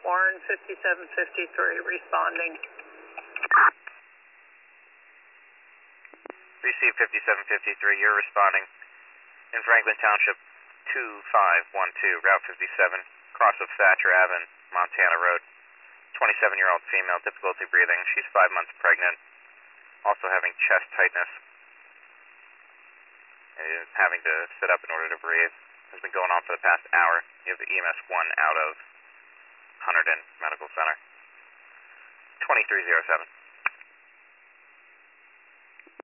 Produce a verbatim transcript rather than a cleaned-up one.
Warren, fifty-seven fifty-three, responding. Receive fifty-seven fifty-three, you're responding in Franklin Township, two five one two, Route fifty-seven, cross of Thatcher Avenue, Montana Road. twenty-seven-year-old female, difficulty breathing. She's five months pregnant, also having chest tightness, and is having to sit up in order to breathe. Has been going on for the past hour. You have the E M S one out of Hunterdon Medical Center. twenty-three oh seven.